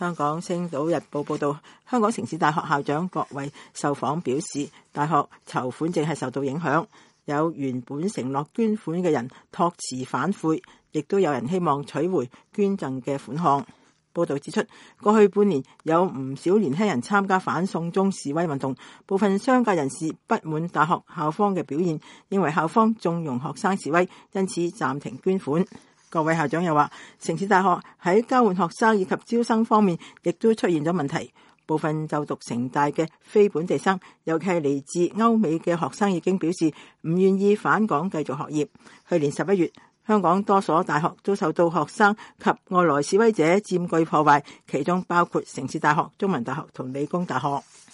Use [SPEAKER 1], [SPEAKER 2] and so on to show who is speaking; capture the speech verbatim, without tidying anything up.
[SPEAKER 1] 香港星島日報報道，香港城市大學校長郭偉受訪表示，大學籌款正係受到影響，有原本承諾捐款嘅人託辭反悔，亦都有人希望取回捐贈嘅款項。報道指出，過去半年有唔少年輕人參加反送中示威運動，部分商界人士不滿大學校方嘅表現，認為校方縱容學生示威，因此暫停捐款。各位校長又話，城市大學喺交換學生以及招生方面亦都出現咗問題，部分就讀城大嘅非本地生，尤其係嚟自歐美嘅學生已經表示唔願意返港繼續學業。去年十一月，香港多所大學都受到學生及外來示威者佔據破壞，其中包括城市大學、中文大學同理工大學。